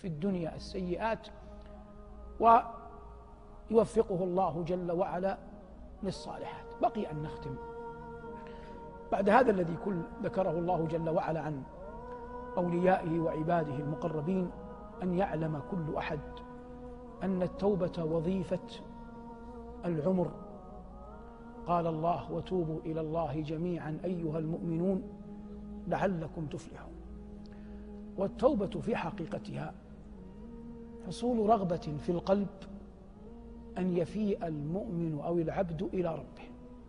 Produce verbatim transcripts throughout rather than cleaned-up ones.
في الدنيا السيئات ويوفقه الله جل وعلا للصالحات. بقي أن نختم بعد هذا الذي كل ذكره الله جل وعلا عن أوليائه وعباده المقربين، أن يعلم كل أحد أن التوبة وظيفة العمر. قال الله: وتوبوا إلى الله جميعا أيها المؤمنون لعلكم تفلحون. والتوبة في حقيقتها حصول رغبة في القلب أن يفيء المؤمن أو العبد إلى ربه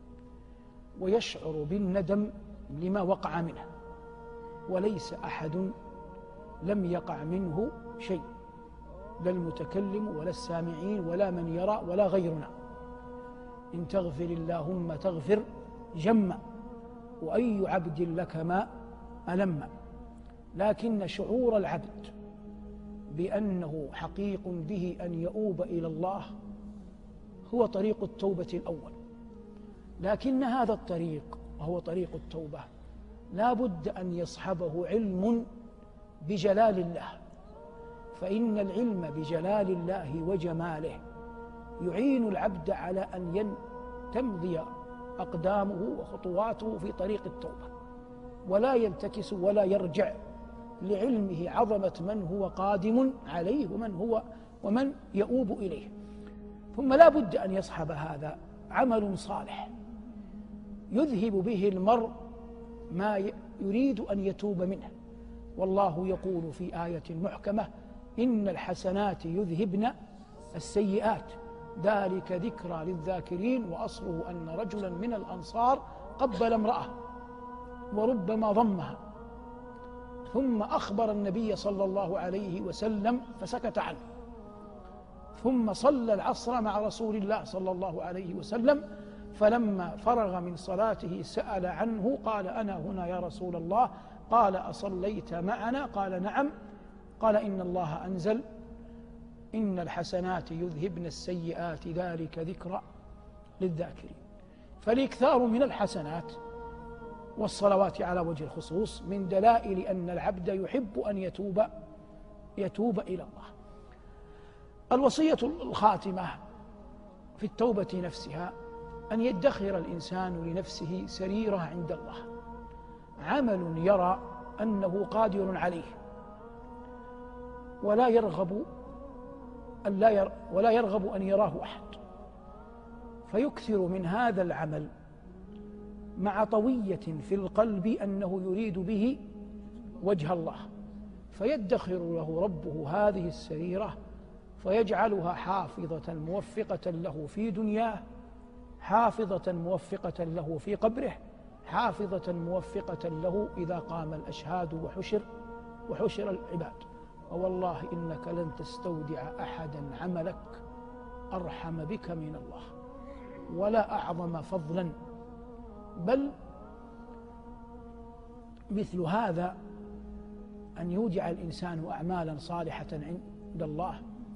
ويشعر بالندم لما وقع منه، وليس أحد لم يقع منه شيء، لا المتكلم ولا السامعين ولا من يرى ولا غيرنا. إن تغفر اللهم تغفر جما، وأي عبد لك ما ألم. لكن شعور العبد بأنه حقيق به أن يؤوب إلى الله هو طريق التوبة الأول. لكن هذا الطريق وهو طريق التوبة لا بد أن يصحبه علم بجلال الله، فإن العلم بجلال الله وجماله يعين العبد على أن تمضي أقدامه وخطواته في طريق التوبة، ولا ينتكس ولا يرجع لعلمه عظمة من هو قادم عليه ومن هو ومن يؤوب إليه. ثم لا بد أن يصحب هذا عمل صالح يذهب به المرء ما يريد أن يتوب منه. والله يقول في آية محكمة: إن الحسنات يذهبن السيئات ذلك ذكرى للذاكرين. وأصله أن رجلا من الأنصار قبل امرأة وربما ضمها، ثم أخبر النبي صلى الله عليه وسلم فسكت عنه، ثم صلى العصر مع رسول الله صلى الله عليه وسلم، فلما فرغ من صلاته سأل عنه قال: أنا هنا يا رسول الله. قال: أصليت معنا؟ قال: نعم. قال: إن الله أنزل إن الحسنات يذهبن السيئات ذلك ذكرى للذاكرين. فالإكثار من الحسنات والصلوات على وجه الخصوص من دلائل أن العبد يحب أن يتوب يتوب إلى الله. الوصية الخاتمة في التوبة نفسها أن يدخر الإنسان لنفسه سريرة عند الله، عمل يرى أنه قادر عليه ولا يرغب أن لا ير ولا يرغب أن يراه أحد، فيكثر من هذا العمل مع طوية في القلب أنه يريد به وجه الله، فيدخر له ربه هذه السريرة فيجعلها حافظة موفقة له في دنياه، حافظة موفقة له في قبره، حافظة موفقة له إذا قام الأشهاد وحشر وحشر العباد. ووالله إنك لن تستودع أحدا عملك أرحم بك من الله ولا أعظم فضلا، بل مثل هذا أن يودع الإنسان أعمالا صالحة عند الله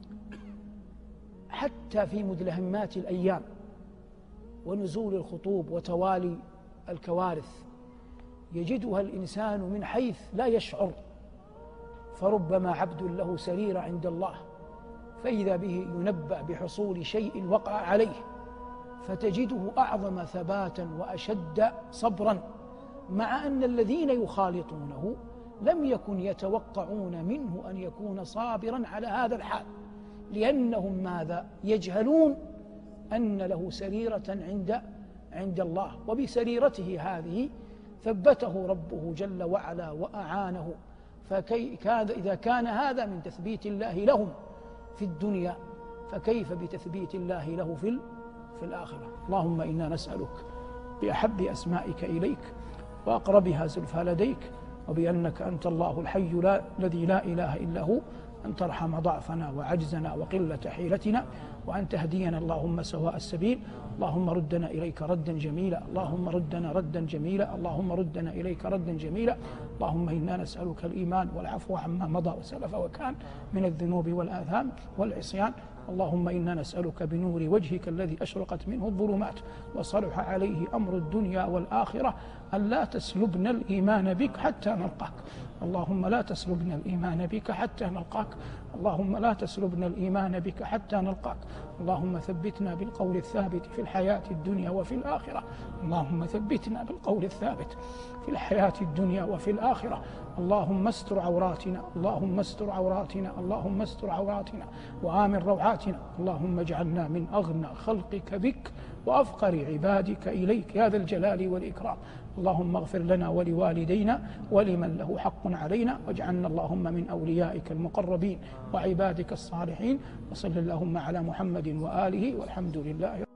حتى في مدلهمات الأيام ونزول الخطوب وتوالي الكوارث يجدها الإنسان من حيث لا يشعر. فربما عبد له سرير عند الله فإذا به ينبأ بحصول شيء وقع عليه فتجده أعظم ثباتا وأشد صبرا، مع أن الذين يخالطونه لم يكن يتوقعون منه أن يكون صابرا على هذا الحال، لأنهم ماذا؟ يجهلون أن له سريرة عند عند الله، وبسريرته هذه ثبته ربه جل وعلا وأعانه. فإذا كان هذا من تثبيت الله لهم في الدنيا فكيف بتثبيت الله له في في الآخرة؟ اللهم إنا نسألك بأحب أسمائك إليك وأقربها زلفى لديك، وبأنك أنت الله الحي لا الذي لا إله إلا هو، أن ترحم ضعفنا وعجزنا وقلة حيلتنا، وأن تهدينا اللهم سواء السبيل. اللهم ردنا إليك ردا جميلا، اللهم ردنا ردا جميلا، اللهم ردنا إليك ردا جميلا. اللهم إنا نسألك الإيمان والعفو عما مضى وسلف وكان من الذنوب والآثام والعصيان. اللهم إنا نسألك بنور وجهك الذي أشرقت منه الظلمات وصلح عليه أمر الدنيا والآخرة أن لا تسلبنا الإيمان بك حتى نلقاك. اللهم لا تسلبنا الإيمان بك حتى نلقاك. اللهم لا تسلبنا الإيمان بك حتى نلقاك. اللهم ثبتنا بالقول الثابت في الحياة الدنيا وفي الآخرة. اللهم ثبتنا بالقول الثابت في الحياة الدنيا وفي الآخرة. اللهم استر عوراتنا، اللهم استر عوراتنا، اللهم استر عوراتنا وآمن روعاتنا. اللهم اجعلنا من أغنى خلقك بك وأفقر عبادك إليك يا ذا الجلال والإكرام. اللهم اغفر لنا ولوالدينا ولمن له حق علينا، واجعلنا اللهم من أوليائك المقربين وعبادك الصالحين. وصل اللهم على محمد وآله والحمد لله.